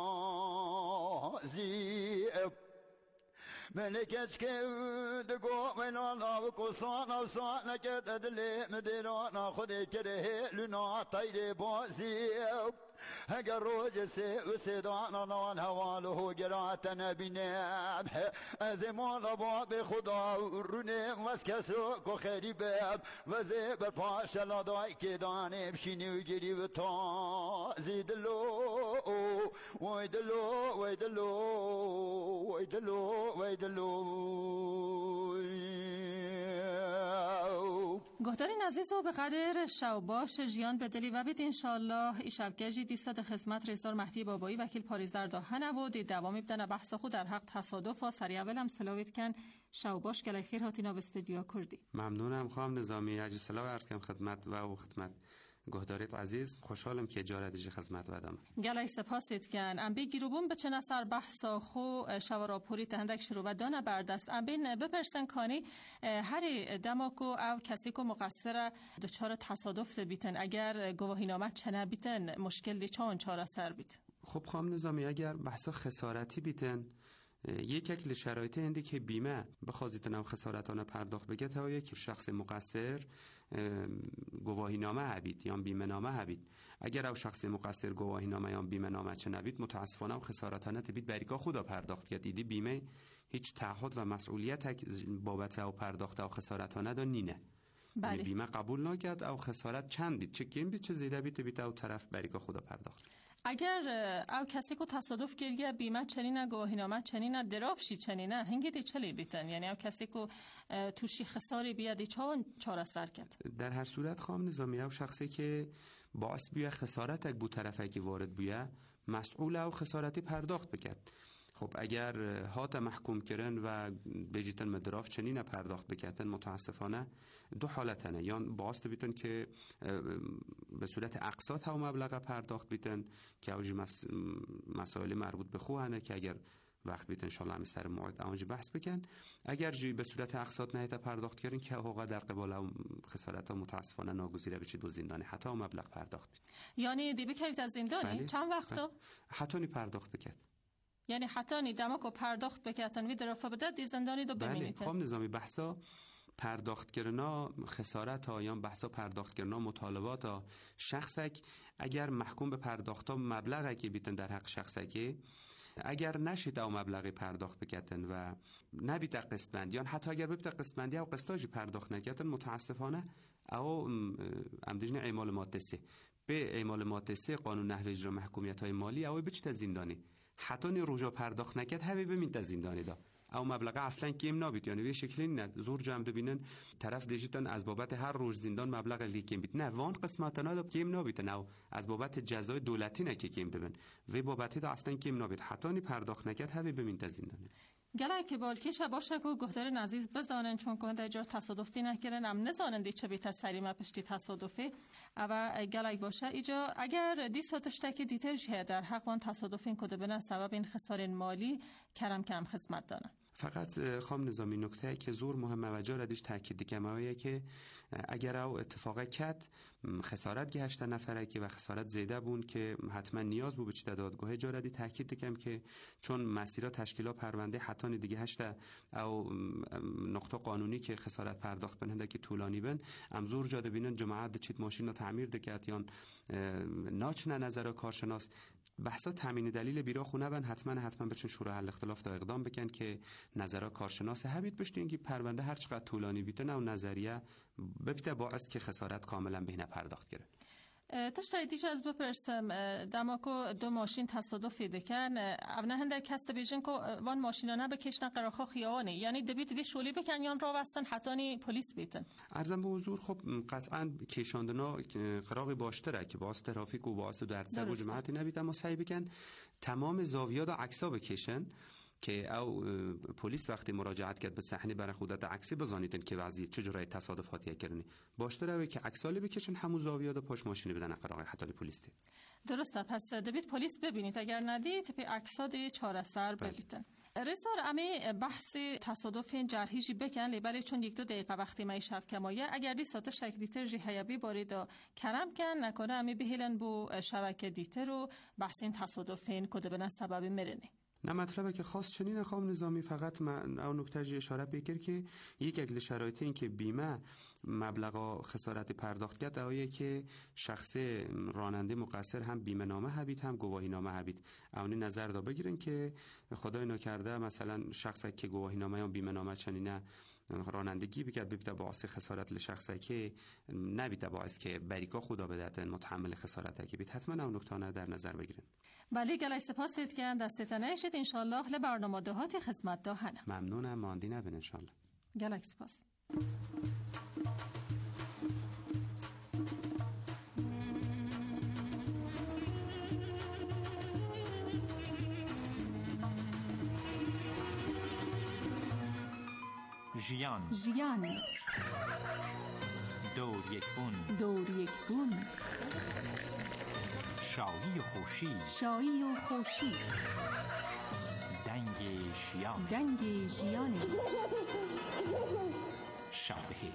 قازي ملك اسكيو دقو وينا لو كوصانا وصانا كتدلي مدينونا خدي كده لنا طيري بوزي هجر روجسي وسيدانا نان هواله جراتنا بنام ازمان باب خدا رونه مسكسو كو خريباب وزي بالباشا لداي كداني بشيني وجري وطا زيدلو ويدلو ويدلو ويدلو ويدلو گهدارین عزیز و به قدر شوباش جیان به دلی و بید انشالله ایشب گجی دیستاد خدمت رزدار مهدی بابایی وکیل پاریزر داهنه و دی دوامی بدن بحث خود در حق تصادف و سری اولم سلاوید کن شوباش گلی خیر هاتینا به استودیو کردی. ممنونم خواهم نظامی عجی سلاو عرض کنم خدمت و خدمت گهداریت عزیز. خوشحالم که اجاره دیجی خدمت بدم. گلای سپاسید کن. ام بگیرو بوم بچه نصر بحثا خو شوراپوری تهندک شروع و دانه بردست. ام بین بپرسن کانی هری دماکو او کسی که مقصر دچار تصادف بیتن اگر گواهینامه چنه بیتن مشکل دی چون چاره سر بیت. خب خواهم نظامی اگر بحثا خسارتی بیتن یک اکل شرایط هنده که بیمه بخوازیتن او خسارتانه پرداخت بگه تا یک شخص مقصر گواهی نامه هبید یا بیمه نامه هبید. اگر او شخص مقصر گواهی نامه یا بیمه نامه چه نبید متاسفانه او خسارتانه تبید بریکا خدا پرداخت کرد. ایدی بیمه هیچ تعهد و مسئولیت بابت او پرداخت او خسارتانه دا نینه. بله. بیمه قبول نکرد او خسارت چند بید چه کم بید چه زیده بید تبید او طرف بریکا خدا پرداخت. اگر او کسی که تصادف کرده بیمه چنینه گواهینامه چنینه درافشی چنینه هنگی دی چلی بیتن یعنی او کسی که توشی خساری بیادی چون چاره سر کرد. در هر صورت خواهم نظامی او شخصی که باعث بیه خسارت اک بو طرفه که وارد بیه مسئول او خسارتی پرداخت بکرد. خب اگر هات محکوم کردن و بجیتن مدراف چنین پرداخت بکردن متاسفانه دو حالتنه یا باعث بیتن که به صورت اقساط ها مبلغ پرداخت بیتن که اوجی مس... مسائل مربوط به خوهنه که اگر وقت بیتن انشالله همی سر موعد آنجی بحث بکن. اگر جی به صورت اقساط نهیت پرداخت کردن که حقوقا در قبال خسارت ها متاسفانه ناگزیره بچه دو زندانی حتی مبلغ پرداخت بیت. یعنی دی بکرید از زندانی؟ بله. چند وقتا؟ حتی نی پرداخت بکرد. یعنی حتی نی دماغو پرداخت بکردن وی درافه بده دی زندانی دو ببینید. بله. خب نظامی بحثا پرداخت کردن خسارت ها یا بحثا پرداخت کردن مطالبات ها شخصک اگر محکوم به پرداخت ها مبلغی که بیتن در حق شخصکی اگر نشید او مبلغی پرداخت بکردن و نبیت قسط بندی یا حتی اگر ببیت قسط بندی او قسطاجی پرداخت نکردن متاسفانه او امدجن اعمال ماده سه به اعمال ماده سه قانون نحوه اجرا محکومیت های مالی او بچت زندانی حتی نی روجا پرداخت نکرد همی بمینت زندانی دا او مبلغ اصلا کم نابید یعنی به شکلی نه زور جمع ببینن طرف دیجیتن از بابت هر روز زندان مبلغ لیکم بید نه وان قسمت نه کم نابید نه از بابت جزای دولتی نه که کم ببین و بابت دا اصلا کم نابید حتی نی پرداخت نکرد همی بمینت زندانی. گلای که بالکیش باشه که گهدار عزیز بزانن چون که در جار تصادفی نکردن ام نزانن دی چه بیت سری ما پشتی تصادفی و گلای باشه ایجا اگر دی ساتشته که دیتر شه در حق وان تصادفین کده بنا سبب این خسار مالی کرم کم خدمت دانن. فقط خام نظامی نکته که زور مهمه و جا ردیش تاکید دکمه که اگر او اتفاقه کت خسارت که هشت نفره که و خسارت زیده بون که حتما نیاز بود به چه دادگاه جا ردی تاکید دکم که چون مسیرها تشکیلا پرونده حتی دیگه هشت او نقطه قانونی که خسارت پرداخت بنده که طولانی بن ام زور جاده بینن جماعت چیت ماشین رو تعمیر دکت یا ناچنه نظر کارشناس بحثا تامین دلیل بیرا خونه بن حتما حتما بچن شورای حل اختلاف دا اقدام بکن که نظرها کارشناس هبید بشت اینکه پرونده هر چقدر طولانی بیته نه نظریه ببیته باعث که خسارت کاملا بهینه پرداخت گره. تشتری دیش از بپرسم دماکو دو ماشین تصادفی دکن اونا هنده کست بیجن که وان ماشینانه بکشن قراخا خیابانی یعنی دبیت وی شولی بکن یا را وستن حتی پلیس بیتن. ارزم به حضور خب قطعا کشاندنا قراغی باشتره که باعث ترافیک و باعث دردسر و جماعتی نبید اما سعی بکن تمام زاویات عکسا بکشن که او پلیس وقتی مراجعت کرد به صحنه برای خودت عکسی بزانیدن که وضعیت چه جورای تصادفاتی کردنی باشتره که عکسالی بکشن همون زاویات پاش ماشین بدن قراغی حتی پلیس دی. درسته پس دبیت پلیس ببینید اگر ندید به عکسا دی چاره سر ببینید. رسار امی بحث تصادف این جرحیجی بکن لیبالی چون یک دو دقیقه وقتی مای شف کمایه اگر دی ساتش تک دیتر جی حیابی بارید کرم کن نکنه امی بهیلن بو شبکه دیتر رو بحث این تصادف این کده بنا سببی مرنه. نه مطلبه که خاص چنین خام نظامی فقط من او نکته جی اشاره بکر که یک اگل شرایط این که بیمه مبلغ خسارت پرداخت کرد اویه که شخص راننده مقصر هم بیمه نامه هبید هم گواهی نامه هبید اونی نظر دا بگیرن که خدای نکرده مثلا شخصی که گواهی نامه یا بیمه نامه چنینه رانندگی بکرد ببیده باعث خسارت لشخصی که نبیده باعث که بریکا خدا بدهتن متحمل خسارت که بید حتما اون نکتانه در نظر بگیرن. بله گلای سپاسید که دستتنه شد انشالله لبرنامه دهات خدمت داهنه. ممنونم ماندی نبین انشالله. گلای سپاس. ژیان ژیان دور یک بون دور یک بون شایی و خوشی شایی و خوشی دنگ ژیان دنگ ژیان شب بخیر.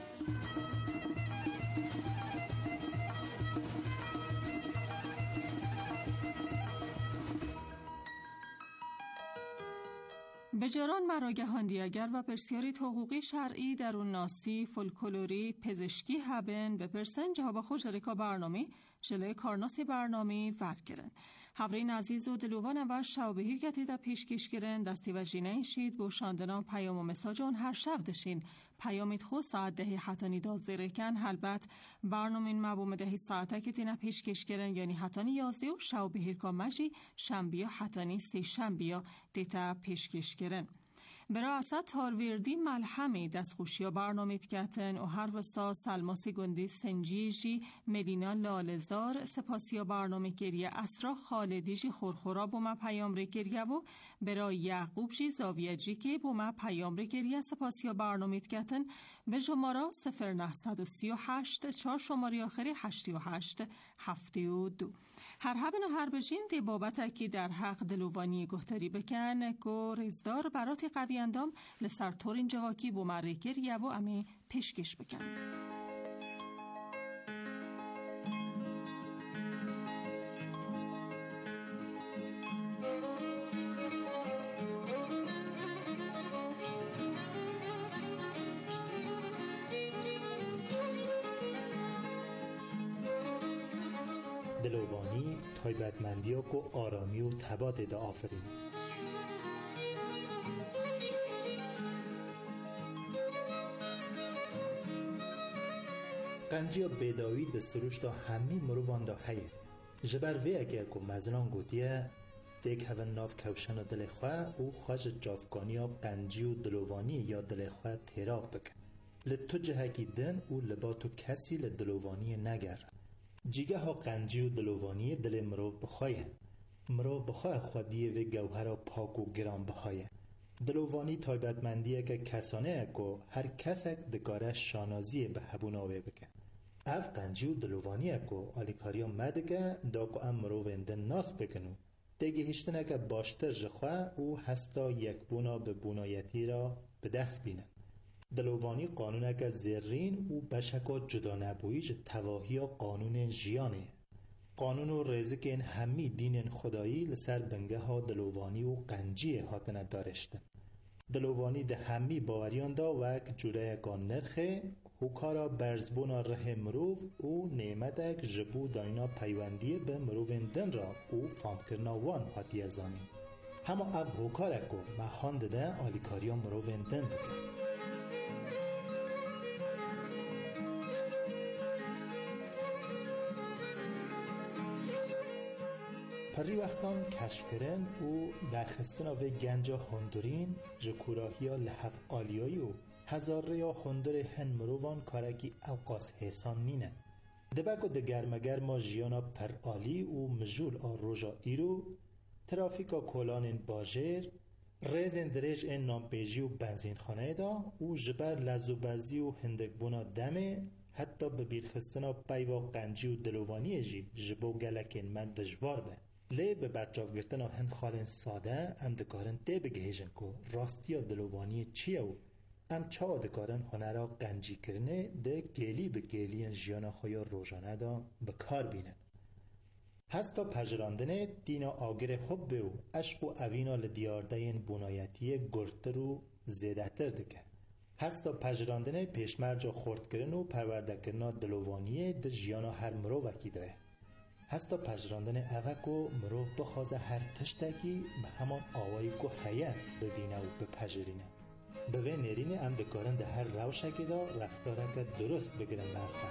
بجران مراگهاندیگر و پرسیاری حقوقی شرعی در اون ناستی فولکلوری پزشکی هبن به پرسن جواب خوش رکا برنامه جلوی کارناسی برنامه ورگرن هفرین عزیز و دلوان و شوبهیر گتی در پیشکش گرن دستی و جینه شید بوشاندنا پیام و مساج اون هر شب دشین پیامید خود ساعت دهی حتانی داد زیرکن حلبت برنامه این مبوم دهی ساعته که تینا پیشکش گرن یعنی حتانی یازده و شوبهیر کا مجی شنبیا حتانی سی شنبیا دیتا پیشکش گرن برای اسد تارویردی ملحمه دستخوشی و برنامه کتن و هر وسا سلماسی گندی سنجیجی مدینا لالزار سپاسی و برنامه گریه اسرا خالدیجی خورخورا بوما پیام ری گریه و برای یعقوب جی زاویه جی که بوما پیام ری گریه سپاسی و برنامه کتن به شماره صفر نهصد و سی و هشت چهار شماره آخری هشتی و هشت هفته و دو هر هبن و هر بجین دی بابت که در حق دلوانی گهتری بکن که ریزدار براتی قوی اندام لسر تورین جواکی بو مریکر یا و امی پیشکش بکن دلوانی تایبتمندی و آرامی و تبات دا آفرین قنجی و بیداوی د سروش دا همی مروان دا هیه جبر وی اگر که مزنان گوتیه دیک هون ناف کوشن و دل خواه او خواج جافگانی و قنجی و دلوانی یا دل خواه تیراغ بکن لطو جهکی دن او لباتو کسی لدلوانی نگر جیگه ها قنجی و دلوانی دل مروف بخواهی مروف بخواه خودیه و گوهر پاک و گران بخواهی دلوانی تایبتمندیه که کسانه اکو هر کسک دکاره شانازیه به هبون آوه بکن اف قنجی و دلوانی اکو آلیکاریا مدگه داکو ام مروف اندن ناس بکنو دیگه هشتنه که باشتر جخواه او هستا یک بونا به بونایتی را به دست بینن دلوانی قانونه که زرین او بشکا جدا نبویش تواهی قانون جیانه قانون و رزق این همی دین خدایی لسر بنگه ها دلوانی و قنجی هاتنه دارشتن دلوانی ده همی باوریان دا وک جوره کان نرخه حکارا برزبونا ره مروف او نعمتک جبو دانینا پیوندی به مروفندن را او فام کرنا وان حاتی ازانی همه اب حکارکو محان ده آلیکاریا مروفندن بکن پری وقتان کشف کردن او درخستن و گنجا هندورین جکوراهی ها لحف آلیایی و هزار ریا هندور هن مروان کارکی اوقاس حسان نینه دبک و دگرمگر ما جیانا پر آلی و مجول آ روژا ایرو ترافیکا کولان باجر ریزن درش این نامپیجی و بنزین خانه دا و جبر لزوبازی و هندگبونا دمه حتی به بیرخستنا پیوا قنجی و دلوانی جی جبو گلکین من دجوار به لی به برچاو گرتنا هن خالن ساده ام دکارن تی بگهیجن کو راستی و دلوانی چیه و ام چاوا دکارن هنرا قنجی کرنه ده گیلی به گیلین جیانا خویا روزانه دا به کار بینن هستا پجراندنه دینا آگر حب و عشق و اوینا لدیارده این بنایتی گرتر و زیدهتر دکه هستا پجراندنه پیشمرجا خورد کرن و پرورده کرنا دلوانیه ده جیانا هر مرو وکی ده هستا پجراندن اوکو مروف بخوازه هر تشتکی به همان آوایی که حیه ببینه و بپجرینه به وی نرینه ام دکارن ده هر روشکی دا رفتاره که درست بگیرن برخه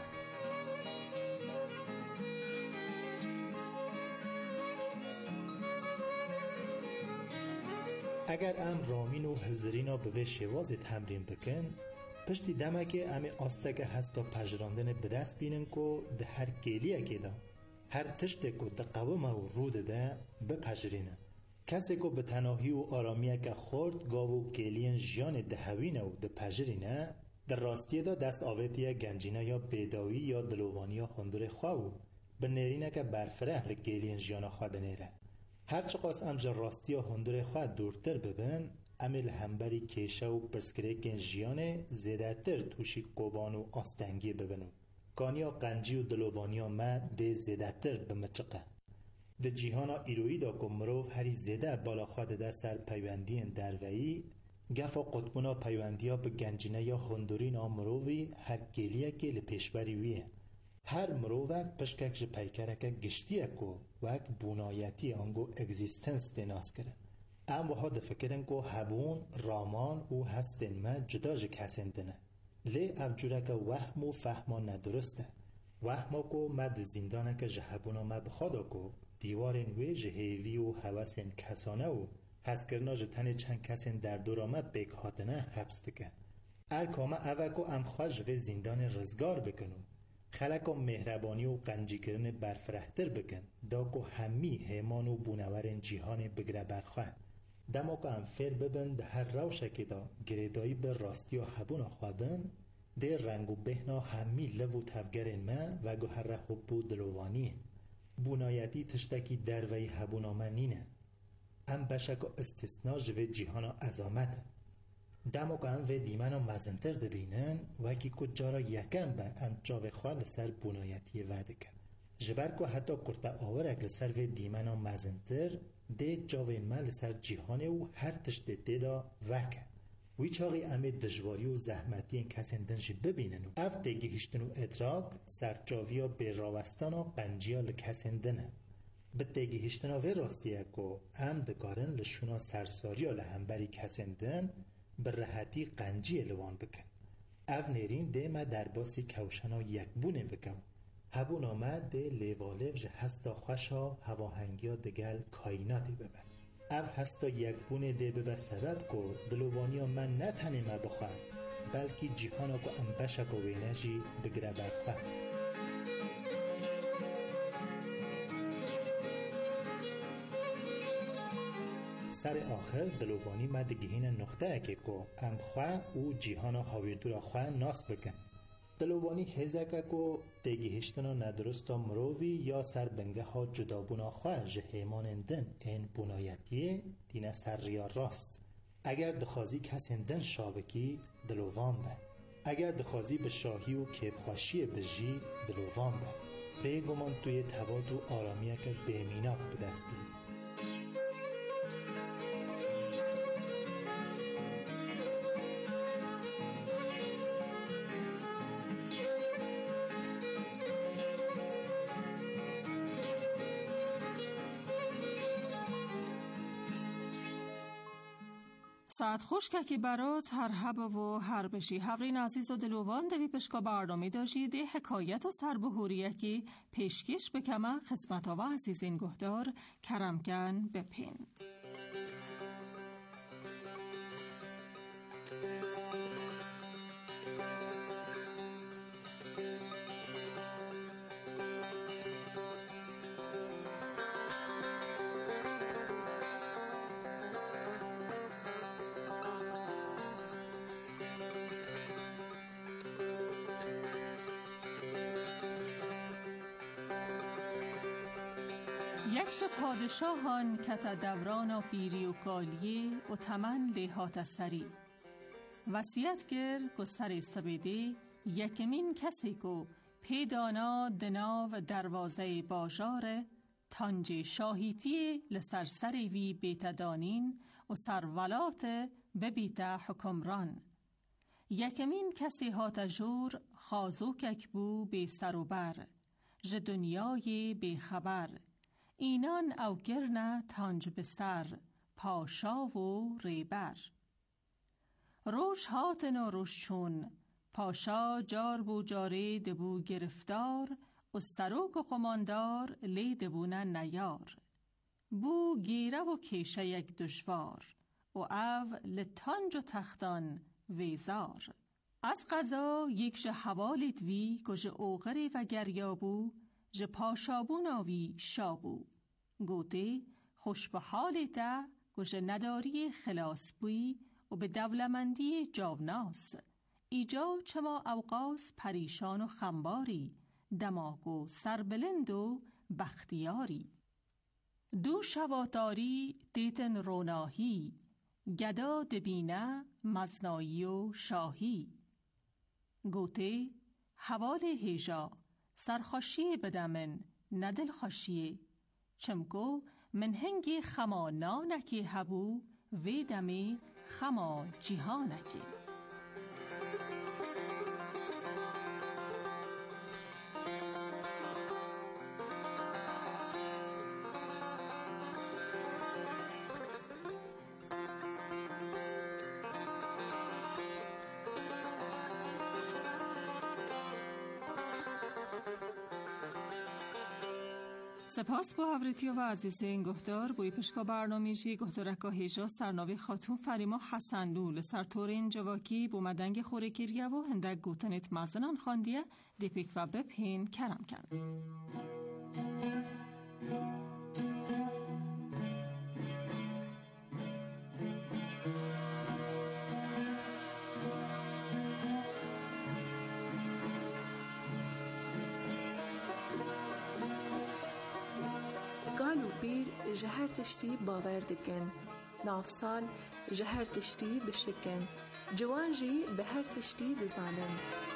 اگر ام رامین و هزرین به وی شواز تمرین بکن پشتی دمه که امی آستگه هستا پجراندن به دست بینن که ده هر گیلیه که دا هر تشت که ده قوام و رود ده بپجرینه کسی که به تناهی و آرامیه که خورد گاو و گلین جیان دهوینه و ده پجرینه در راستی دا دست آویتیه گنجینه یا بیداوی یا دلوانی یا خندور خواهو به نیرینه که برفره لگلین جیان خواه دنیره. هرچه قاس امجا راستی یا خندور خواه دورتر ببین امیل همبری کیشه و پرسکریکن جیان زیده تر توشی قوان و آستنگی ببینو. گانیا قنجی و دلوانی ما ده زیده تر بمچقه. ده جیهانا ایروی دا که مروف هری زیده بالا خواه در سر پیوندی دروایی گفا قطبونا پیوندیا به گنجینه یا هندورین آمرووی هر گلیه که لپیشبری ویه. هر مرووک پشکک جه پیکرکه گشتیه که وک بونایتی آنگو اگزیستنس دیناس کرن. ام وها ده فکرن که هبون رامان و هستن ما جدا جه کسین دنه. لی افجوره که وهم و فهمان ندرسته. وهما که ما ده زندانه که جه هبونا ما بخوادا که دیوارن وی جه هیوی و حواسن کسانه و حس کرنا جه تن چند کسین در دورامه بیک هاتنه حبس دکن. ارکامه اوکو ام خواج وی زندان رزگار بکنو. خلقا مهربانی و قنجی کرن برفرهتر بکن دا که همی هیمان و بونورن جیهان بگره برخواه. دما که ام فیر ببن ده هر روشه که دا گریدایی به راستی و حبون خوابن ده رنگ و بهنا همی لو و تفگرن ما و گو هر حب دلوانیه. بونایتی تشتکی دروی حبونا من نینه. ام بشک استثناء جوه جیهانا ازامت. دمو که ام و دیمانا مزنتر دبینن وکی که جارا یکم با ام جاوه خواه لسر بونایتی وعده کن. جبر که حتی کرتا آورک لسر و دیمانا مزنتر ده جاوه ما لسر جیهانه و هر تشت ده دا وکه. وی چاقی امید دجواری و زحمتی این کسین دنجی ببینن و اف دیگه هشتن و ادراک سرچاوی و بیراوستان و قنجیا لکسین دنه. به دیگه هشتن و راستیه که ام دکارن لشونا سرساری و لهمبری کسین دن به راحتی قنجی لوان بکن. اف نیرین ده ما در باسی کوشنا یک بونه بکن. هبون آمد ده لیوالف جه هستا خوشا هواهنگیا دگل کائناتی ببن. اف هستا یک بونه ده به سبب که دلوانی من نه تنه ما بخواه بلکه جیهانا که ام بشک و وینجی بگره برخواه. سر آخر دلوانی ما دگهین نقطه اکی که ام خواه او جیهانا حاویدورا خواه ناس بکن. دلوانی هزکه که دگهشتنا ندرستا مرووی یا سر بنگه ها جدابونا خواه جهیمان اندن این بونایتیه دینه سر ریا راست. اگر دخوازی کس اندن شابکی دلوان به. اگر دخوازی به شاهی و کیبخواشی بجی دلوان به. بیگمان توی تباد و آرامیه که بیمیناک به دست بید. ساعت خوش که که برات هر حب و هر بشی هورین عزیز و دلوان دوی پشکا برنامه داشید حکایت و سربهوریه که پیشکش بکمه خسمت و عزیزین گهدار کرمکن بپین. یکش پادشاهان کت دوران پیری و کالیه و تمن دهات سری وصیت گر که سر سبیده یکمین کسی که پیدانا دناو دروازه باجار تانج شاهیتی لسرسری وی بیتدانین و سرولات ببیت حکمران. یکمین کسی هات جور خازوکک بو بی سر و بر ج دنیای بی خبر اینان او گرنه تانج بسر پاشا و ریبر. روش هاتن و روش چون پاشا جار بو جاره دبو گرفتار و سروک و قماندار لی دبونه نیار. بو گیره و کیشه یک دشوار و او لتانج و تختان ویزار. از قضا یک ج حوالیت وی که ج اوغری و گریابو ج پاشابو ناوی شابو. گوته خوش به حالتا گوش نداری خلاص بوی و به دولمندی جاوناس. ایجا چما اوقاس پریشان و خمباری، دماغ و سربلند و بختیاری. دو شواتاری دیتن روناهی، گدا دبینه مزنایی و شاهی. گوته حوال هیجا سرخوشی بدمن ندل خوشی، چمکو من هنگی خما نانکی هبو و دمی خما جیهانکی. سپاس با هورتیا و عزیزه این گفتار بوی پشکا برنامه‌جی گفتارکا هیجا سرناوی خاتون فریما حسن لول سرطور این جواکی بو مدنگ خوره کریه و هندک گوتنیت مزنان خواندیه دیپیک و بپین کرم کن. گالو بیر جهر تشتی باور دکن، نافسان جهر تشتی بشکن، جوان جی به هر تشتی دزانن.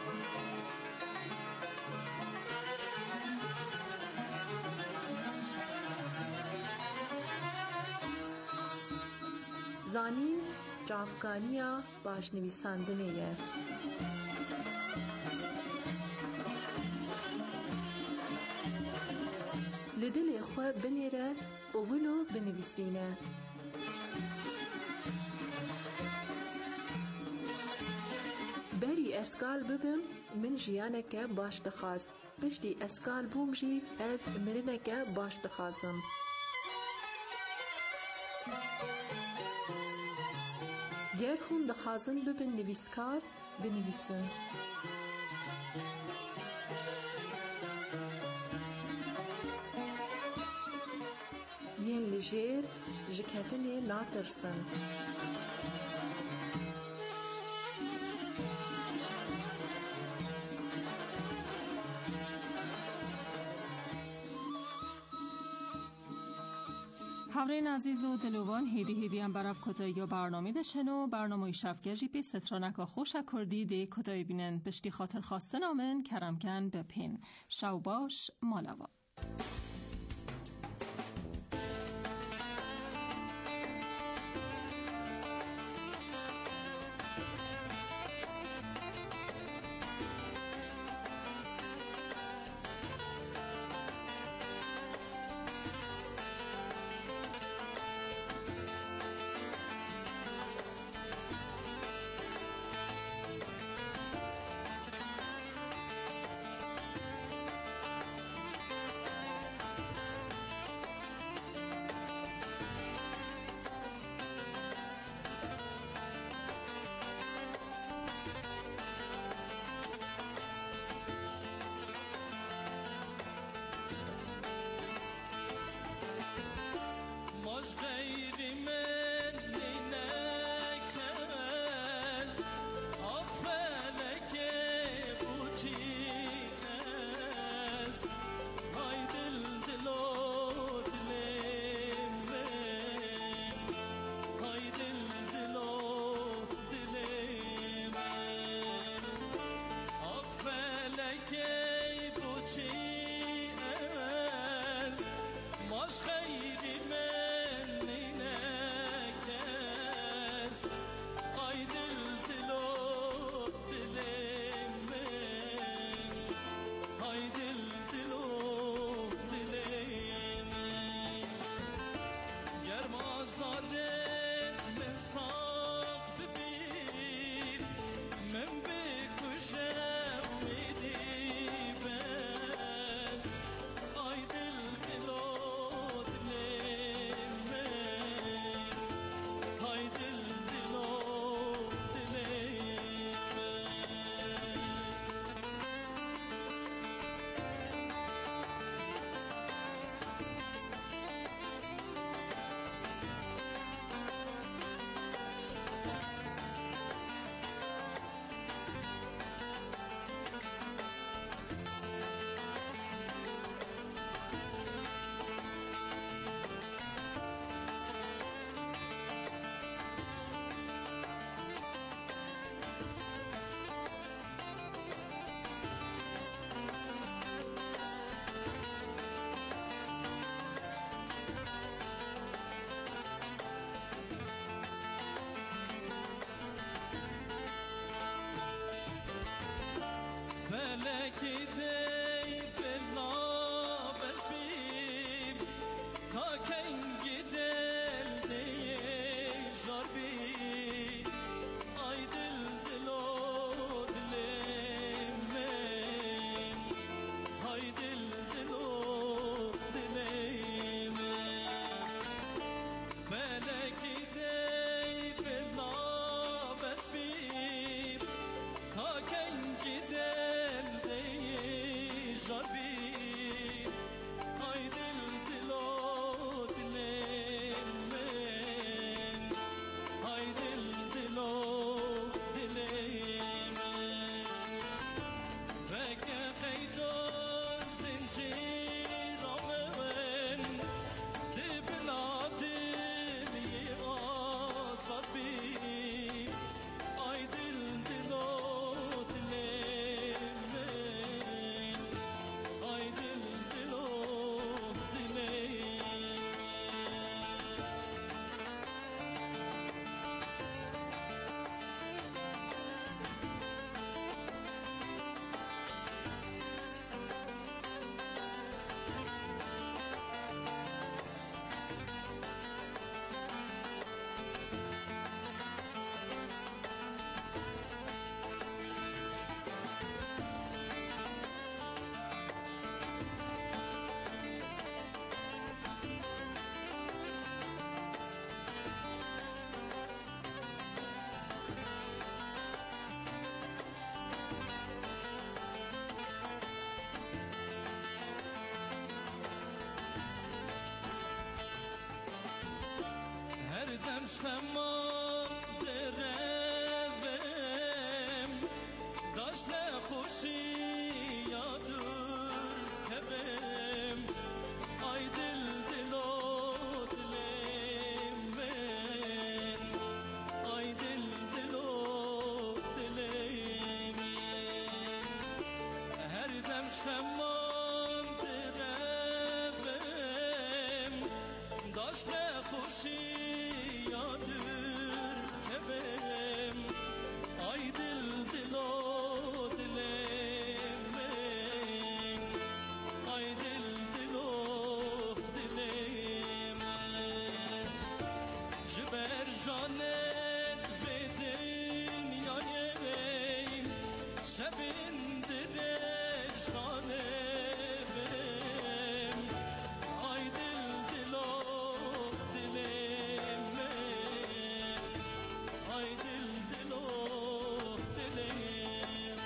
زانین جافگانیا باش نویساندنه یه. لدل خواه بنیره و ولو بنویسینه. بری اسکال ببم من جیانکه باش دخواست، پشتی اسکال بوم جی از مرنکه باش دخواستم. گر هم دخوازن ببن نویسکار بنویسن. ین لجیر جکتنی ناترسن. همراهین عزیز و دلوان هیدی هیدی هم برف کتایی یا برنامه دشنو برنامه شفگجی پی سترانکا خوش کردی ده کتایی بینن بشتی خاطر خواستن آمن کرمکن بپین شو باش مالوا. خما درم داشت خوشی یادور کبم آی دل دلو دلم من آی دل دلو دلم هر دم شمام درم داشت خوشی یادور کبم آی دل دلو دلم من آی دل دلو دلم جبر جانت به دنیای شبین درش خانه برم آی دل دلو دلم من آی دل دلو دلم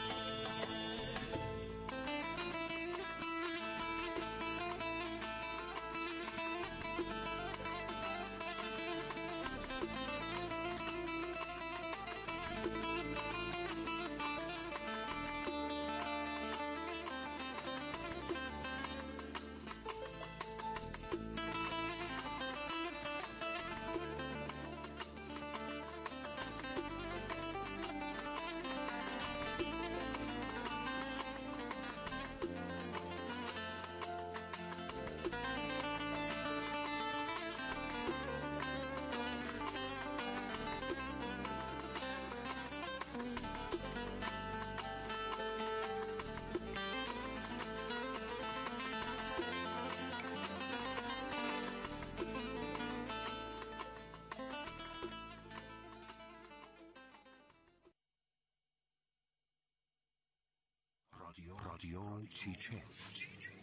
رادیو رادیو چیچه